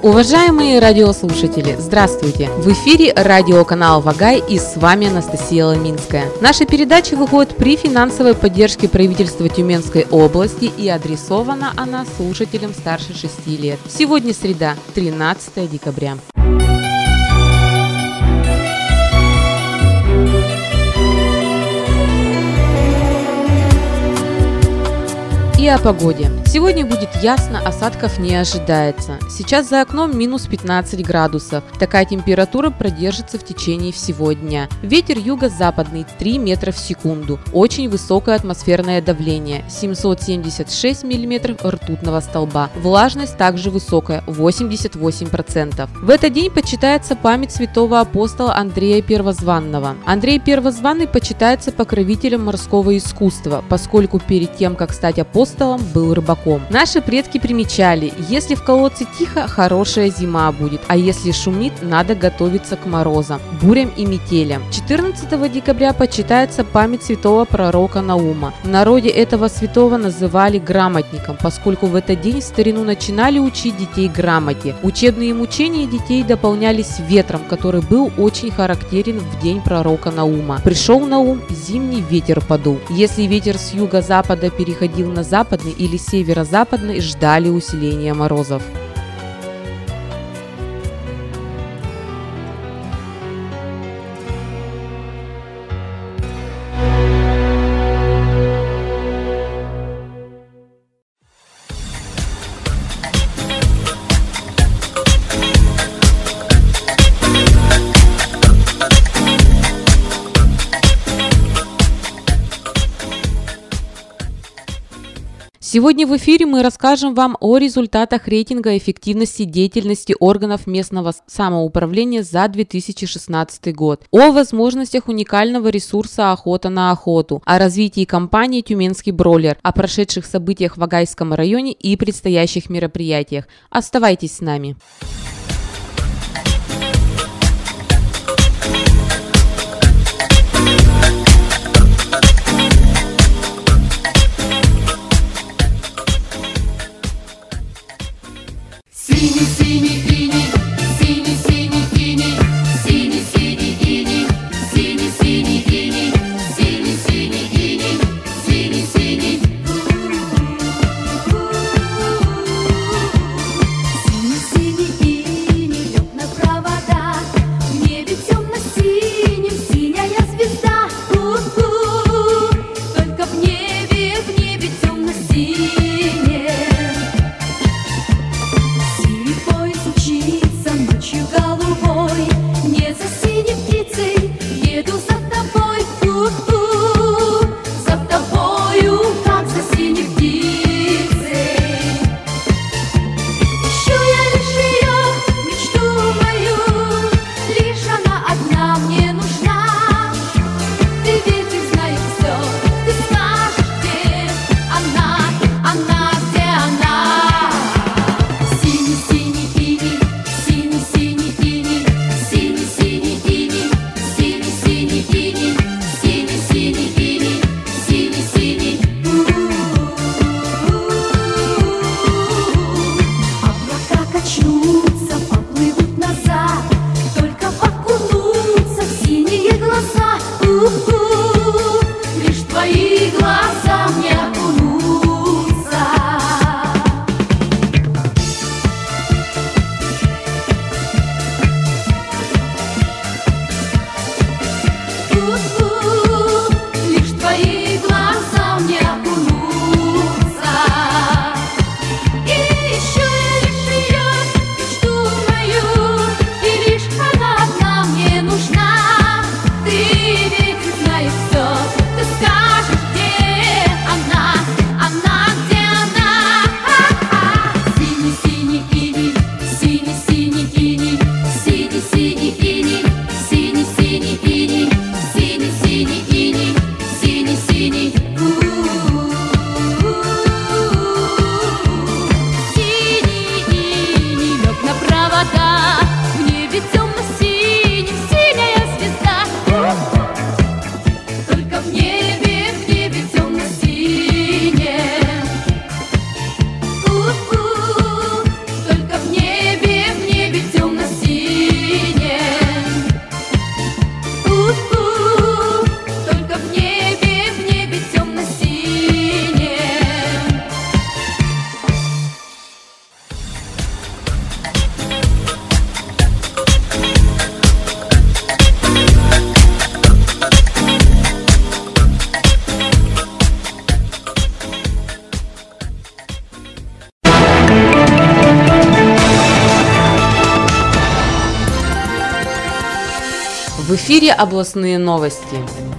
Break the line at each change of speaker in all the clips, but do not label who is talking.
Уважаемые радиослушатели, здравствуйте! В эфире радиоканал Вагай и с вами Анастасия Ломинская. Наша передача выходит при финансовой поддержке правительства Тюменской области и адресована она слушателям старше 6 лет. Сегодня среда, 13 декабря. И о погоде. Сегодня будет ясно, осадков не ожидается. Сейчас за окном минус 15 градусов. Такая температура продержится в течение всего дня. Ветер юго-западный 3 метра в секунду. Очень высокое атмосферное давление 776 мм ртутного столба. Влажность также высокая 88%. В этот день почитается память святого апостола Андрея Первозванного. Андрей Первозванный почитается покровителем морского искусства, поскольку перед тем, как стать апостолом, был рыбаком. Наши предки примечали: если в колодце тихо, хорошая зима будет, а если шумит, надо готовиться к морозам, бурям и метелям. 14 декабря почитается память святого пророка Наума. В народе этого святого называли грамотником, поскольку в этот день в старину начинали учить детей грамоте. Учебные мучения детей дополнялись ветром, который был очень характерен в день пророка Наума. Пришел Наум, зимний ветер подул. Если ветер с юго-запада переходил на западный или северо-западный, ждали усиления морозов. Сегодня в эфире мы расскажем вам о результатах рейтинга эффективности деятельности органов местного самоуправления за 2016 год, о возможностях уникального ресурса «Охота на охоту», о развитии компании «Тюменский бройлер», о прошедших событиях в Вагайском районе и предстоящих мероприятиях. Оставайтесь с нами.
Синий-синий иней, синий-синий иней, синий-синий иней, синий-синий иней, синий-синий иней, синий-синий. Синий-синий иней,
В эфире областные новости.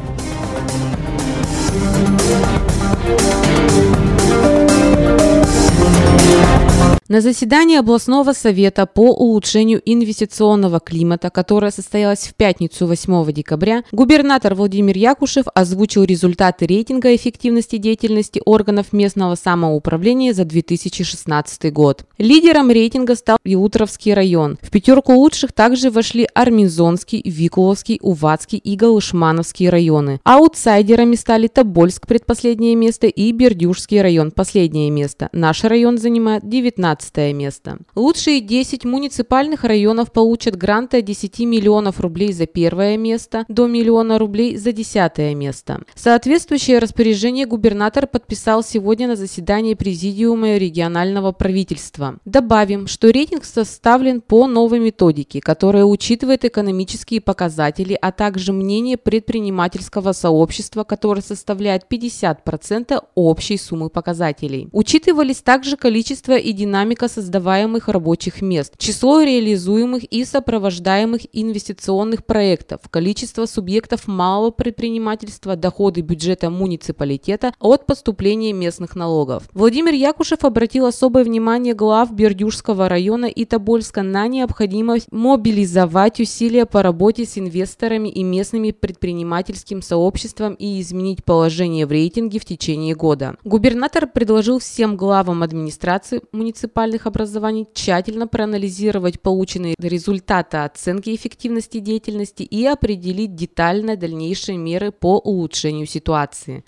На заседании областного совета по улучшению инвестиционного климата, которое состоялось в пятницу 8 декабря, губернатор Владимир Якушев озвучил результаты рейтинга эффективности деятельности органов местного самоуправления за 2016 год. Лидером рейтинга стал Ялуторовский район. В пятерку лучших также вошли Арминзонский, Викуловский, Уватский и Галышмановский районы. Аутсайдерами стали Тобольск, предпоследнее место, и Бердюжский район, последнее место. Наш район занимает 19 место. Лучшие 10 муниципальных районов получат гранты от 10 миллионов рублей за первое место до миллиона рублей за 10 место. Соответствующее распоряжение губернатор подписал сегодня на заседании Президиума регионального правительства. Добавим, что рейтинг составлен по новой методике, которая учитывает экономические показатели, а также мнение предпринимательского сообщества, которое составляет 50% общей суммы показателей. Учитывались также количество и динамика создаваемых рабочих мест, число реализуемых и сопровождаемых инвестиционных проектов, количество субъектов малого предпринимательства, доходы бюджета муниципалитета от поступления местных налогов. Владимир Якушев обратил особое внимание глав Бердюжского района и Тобольска на необходимость мобилизовать усилия по работе с инвесторами и местными предпринимательским сообществом и изменить положение в рейтинге в течение года. Губернатор предложил всем главам администрации муниципальных образований тщательно проанализировать полученные результаты оценки эффективности деятельности и определить детально дальнейшие меры по улучшению ситуации.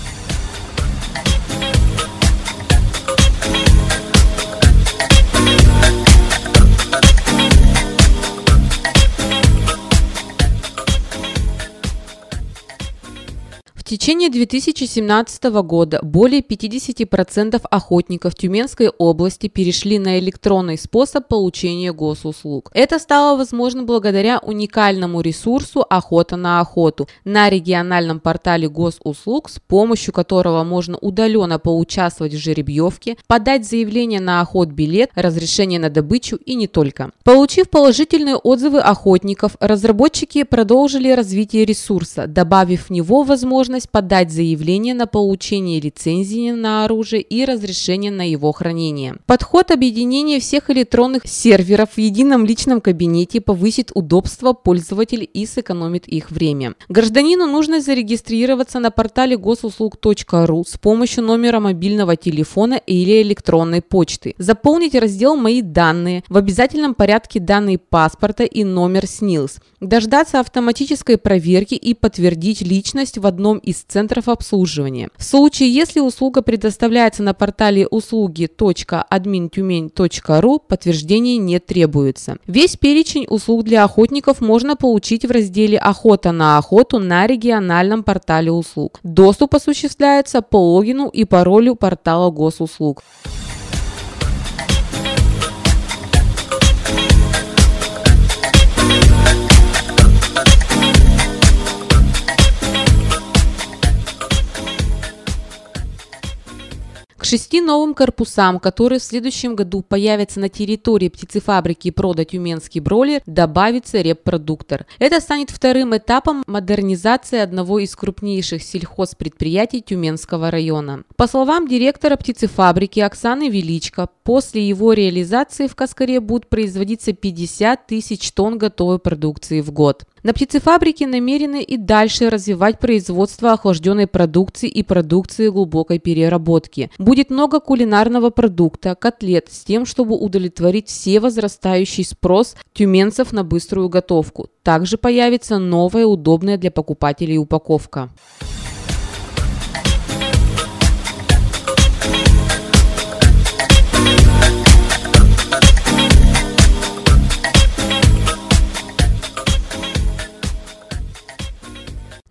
В течение 2017 года более 50% охотников Тюменской области перешли на электронный способ получения госуслуг. Это стало возможно благодаря уникальному ресурсу «Охота на охоту» на региональном портале госуслуг, с помощью которого можно удаленно поучаствовать в жеребьевке, подать заявление на охотбилет, разрешение на добычу и не только. Получив положительные отзывы охотников, разработчики продолжили развитие ресурса, добавив в него возможность подать заявление на получение лицензии на оружие и разрешение на его хранение. Подход объединения всех электронных серверов в едином личном кабинете повысит удобство пользователей и сэкономит их время. Гражданину нужно зарегистрироваться на портале госуслуг.ру с помощью номера мобильного телефона или электронной почты, заполнить раздел «Мои данные», в обязательном порядке данные паспорта и номер СНИЛС, дождаться автоматической проверки и подтвердить личность в одном из центров обслуживания. В случае, если услуга предоставляется на портале услуги.admintumень.ru, подтверждение не требуется. Весь перечень услуг для охотников можно получить в разделе «Охота на охоту» на региональном портале услуг. Доступ осуществляется по логину и паролю портала госуслуг. К 6 новым корпусам, которые в следующем году появятся на территории птицефабрики «Прода Тюменский бройлер», добавится репродуктор. Это станет вторым этапом модернизации одного из крупнейших сельхозпредприятий Тюменского района. По словам директора птицефабрики Оксаны Величко, после его реализации в Каскаре будут производиться 50 тысяч тонн готовой продукции в год. На птицефабрике намерены и дальше развивать производство охлажденной продукции и продукции глубокой переработки. Будет много кулинарного продукта, котлет, с тем, чтобы удовлетворить все возрастающий спрос тюменцев на быструю готовку. Также появится новая, удобная для покупателей упаковка.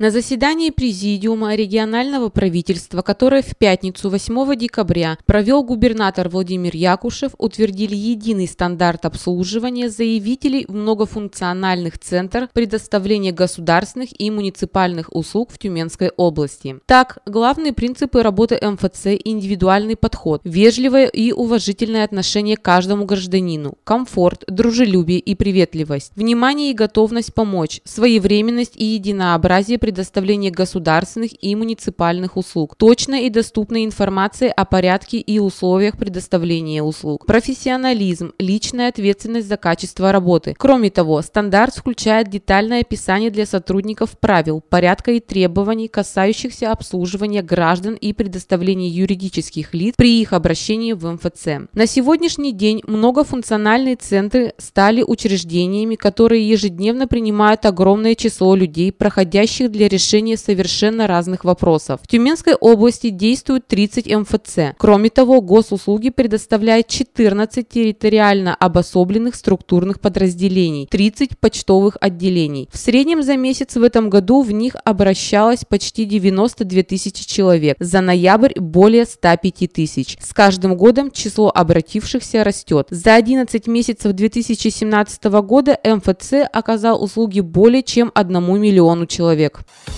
На заседании Президиума регионального правительства, которое в пятницу 8 декабря провел губернатор Владимир Якушев, утвердили единый стандарт обслуживания заявителей в многофункциональных центрах предоставления государственных и муниципальных услуг в Тюменской области. Так, главные принципы работы МФЦ – индивидуальный подход, вежливое и уважительное отношение к каждому гражданину, комфорт, дружелюбие и приветливость, внимание и готовность помочь, своевременность и единообразие предоставления государственных и муниципальных услуг, точная и доступная информация о порядке и условиях предоставления услуг, профессионализм, личная ответственность за качество работы. Кроме того, стандарт включает детальное описание для сотрудников правил, порядка и требований, касающихся обслуживания граждан и предоставления юридических лиц при их обращении в МФЦ. На сегодняшний день многофункциональные центры стали учреждениями, которые ежедневно принимают огромное число людей, проходящих для решения совершенно разных вопросов. В Тюменской области действует 30 МФЦ. Кроме того, госуслуги предоставляет 14 территориально обособленных структурных подразделений, 30 почтовых отделений. В среднем за месяц в этом году в них обращалось почти 92 тысячи человек, за ноябрь более 105 тысяч. С каждым годом число обратившихся растет. За 11 месяцев 2017 года МФЦ оказал услуги более чем 1 миллиону человек.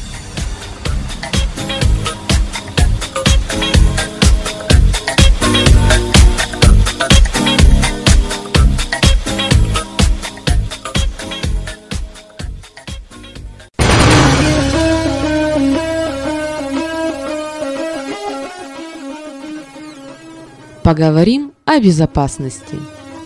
Поговорим о безопасности.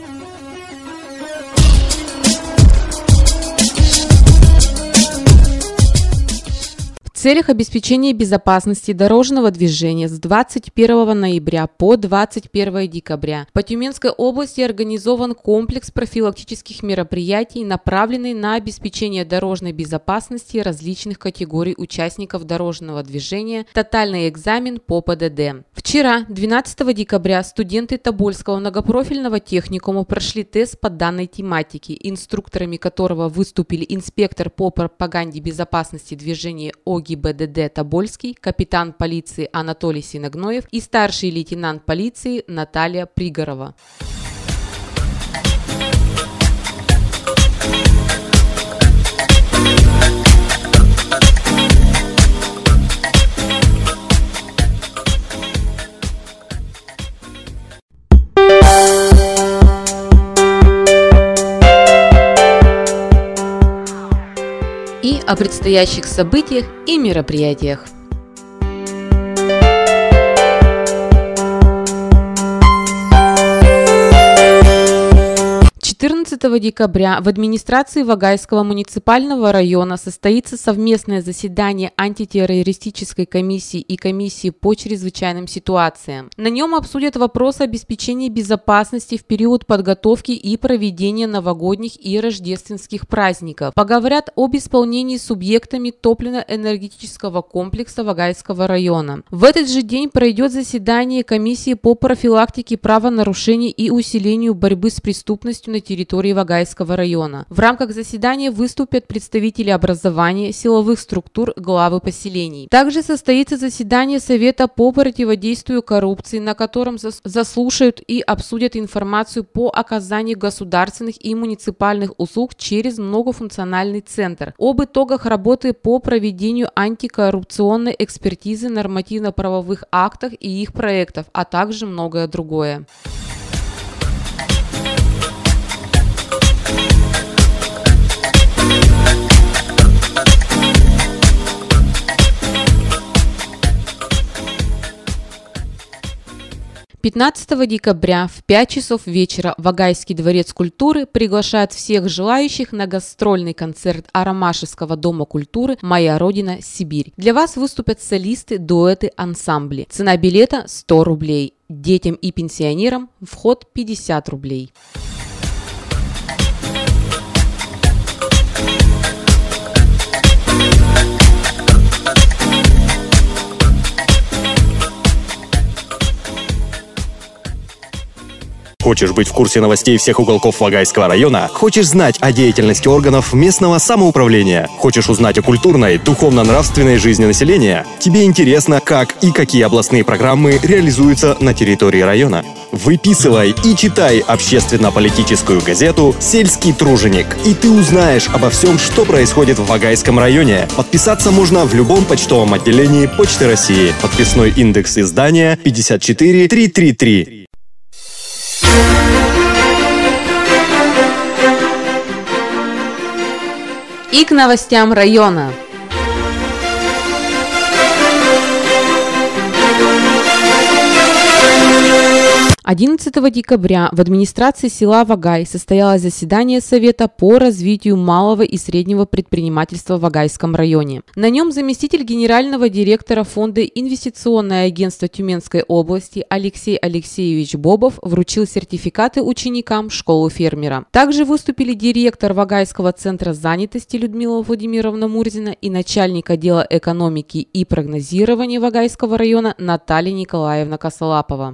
В целях обеспечения безопасности дорожного движения с 21 ноября по 21 декабря по Тюменской области организован комплекс профилактических мероприятий, направленный на обеспечение дорожной безопасности различных категорий участников дорожного движения, тотальный экзамен по ПДД. Вчера, 12 декабря, студенты Тобольского многопрофильного техникума прошли тест по данной тематике, инструкторами которого выступили инспектор по пропаганде безопасности движения ОГИБДД Тобольский, капитан полиции Анатолий Синогноев и старший лейтенант полиции Наталья Пригорова. И о предстоящих событиях и мероприятиях. 14 декабря в администрации Вагайского муниципального района состоится совместное заседание антитеррористической комиссии и комиссии по чрезвычайным ситуациям. На нем обсудят вопросы обеспечения безопасности в период подготовки и проведения новогодних и рождественских праздников. Поговорят об исполнении субъектами топливно-энергетического комплекса Вагайского района. В этот же день пройдет заседание комиссии по профилактике правонарушений и усилению борьбы с преступностью на территории Вагайского района. В рамках заседания выступят представители образования, силовых структур, главы поселений. Также состоится заседание Совета по противодействию коррупции, на котором заслушают и обсудят информацию по оказанию государственных и муниципальных услуг через многофункциональный центр, об итогах работы по проведению антикоррупционной экспертизы нормативно-правовых актов и их проектов, а также многое другое. «15 декабря в 5 часов вечера Вагайский дворец культуры приглашает всех желающих на гастрольный концерт Аромашевского дома культуры «Моя родина, Сибирь». Для вас выступят солисты, дуэты, ансамбли. Цена билета 100 рублей. Детям и пенсионерам вход 50 рублей.
Хочешь быть в курсе новостей всех уголков Вагайского района? Хочешь знать о деятельности органов местного самоуправления? Хочешь узнать о культурной, духовно-нравственной жизни населения? Тебе интересно, как и какие областные программы реализуются на территории района? Выписывай и читай общественно-политическую газету «Сельский труженик», и ты узнаешь обо всем, что происходит в Вагайском районе. Подписаться можно в любом почтовом отделении Почты России. Подписной индекс издания 54333.
И к новостям района. 11 декабря в администрации села Вагай состоялось заседание Совета по развитию малого и среднего предпринимательства в Вагайском районе. На нем заместитель генерального директора фонда «Инвестиционное агентство Тюменской области» Алексей Алексеевич Бобов вручил сертификаты ученикам школы фермера. Также выступили директор Вагайского центра занятости Людмила Владимировна Мурзина и начальник отдела экономики и прогнозирования Вагайского района Наталья Николаевна Косолапова.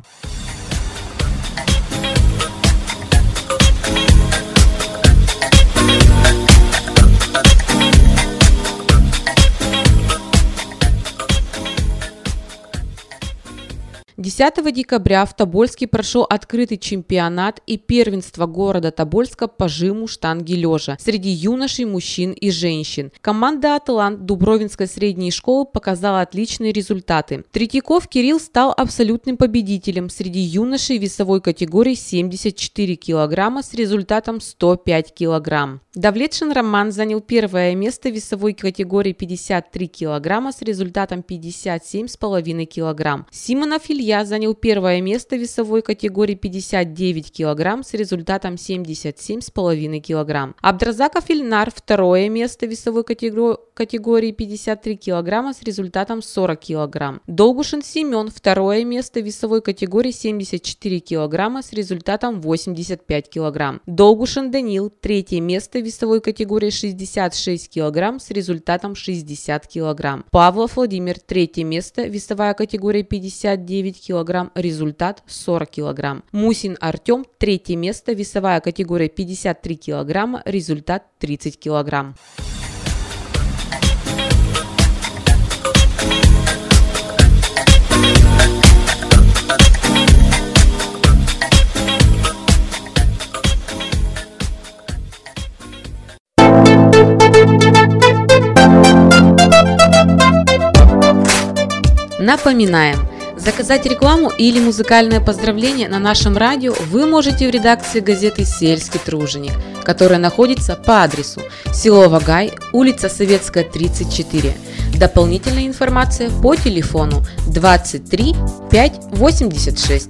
Десятого декабря в Тобольске прошел открытый чемпионат и первенство города Тобольска по жиму штанги лежа среди юношей, мужчин и женщин. Команда «Атлант» Дубровинской средней школы показала отличные результаты. Третьяков Кирилл стал абсолютным победителем среди юношей весовой категории 74 кг с результатом 105 кг. Давлетшин Роман занял первое место в весовой категории 53 кг с результатом 57,5 кг. Симонов Илья занял первое место в весовой категории 59 кг с результатом 77,5 кг. Абдразаков Ильнар второе место в весовой категории 53 кг с результатом 40 кг. Долгушин Семен второе место в весовой категории 74 кг с результатом 85 кг. Долгушин Данил третье место в весовой категории 66 кг с результатом 60 кг. Павлов Владимир третье место, весовая категория 59 кг, результат 40 кг. Мусин Артем третье место, весовая категория 53 кг, результат 30 кг. Напоминаем, заказать рекламу или музыкальное поздравление на нашем радио вы можете в редакции газеты «Сельский труженик», которая находится по адресу село Вагай, улица Советская, 34. Дополнительная информация по телефону 23 5 86.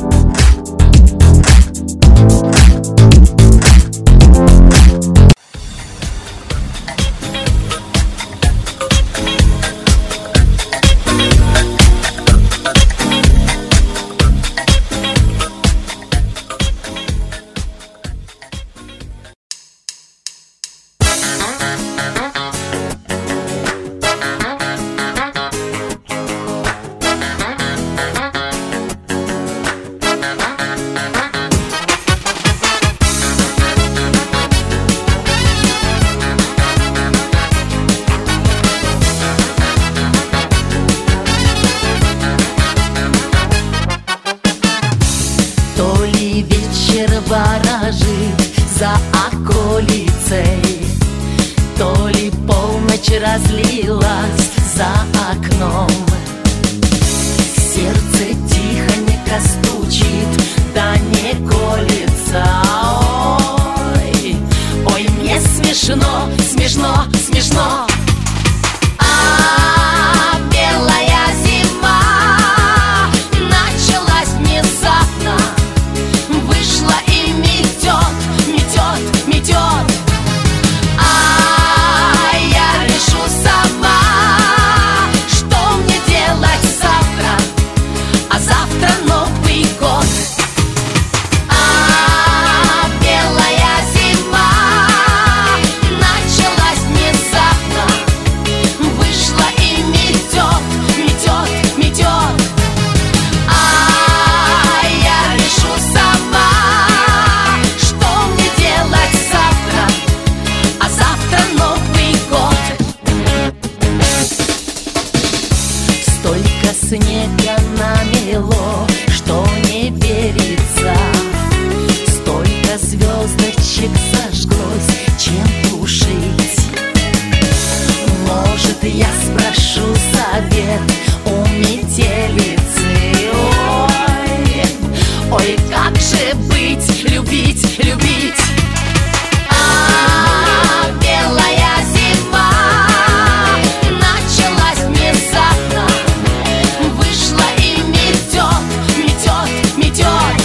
За околицей, то ли полночь разлилась за окном. Сердце тихонько стучит, да не колется. Ой, ой, мне смешно, смешно, смешно. А белая зима началась внезапно, вышла и метет, метет, метет. А я решу сама, что мне делать завтра, а завтра Новый год. А белая зима началась свет у метелицы. Ой, ой, как же быть, любить, любить. Белая зима началась внезапно, вышла и метет, метет, метет.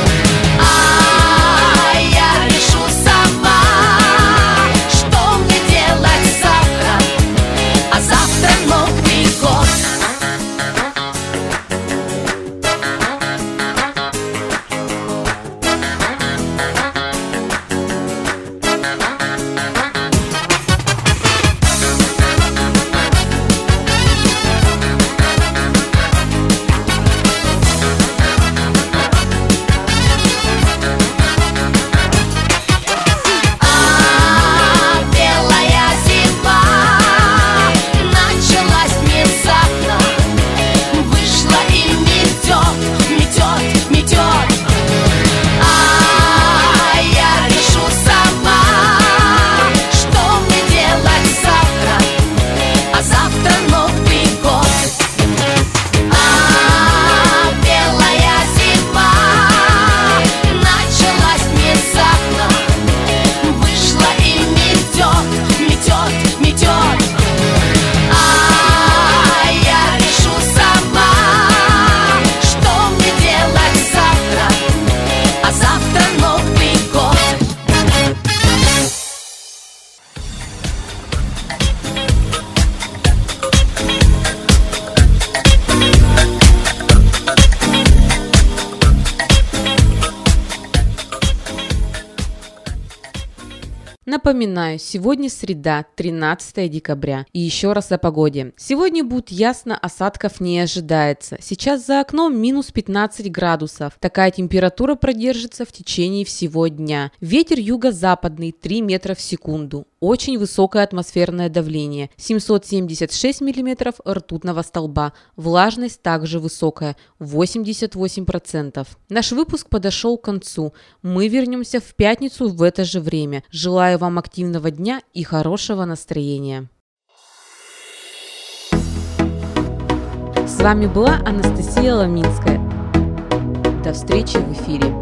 Я решу сама, что мне делать завтра, а завтра Новый год.
Напоминаю, сегодня среда, 13 декабря. И еще раз о погоде. Сегодня будет ясно, осадков не ожидается. Сейчас за окном минус 15 градусов. Такая температура продержится в течение всего дня. Ветер юго-западный 3 метра в секунду. Очень высокое атмосферное давление. 776 миллиметров ртутного столба. Влажность также высокая. 88%. Наш выпуск подошел к концу. Мы вернемся в пятницу в это же время. Желаю вам активного дня и хорошего настроения. С вами была Анастасия Ломинская. До встречи в эфире.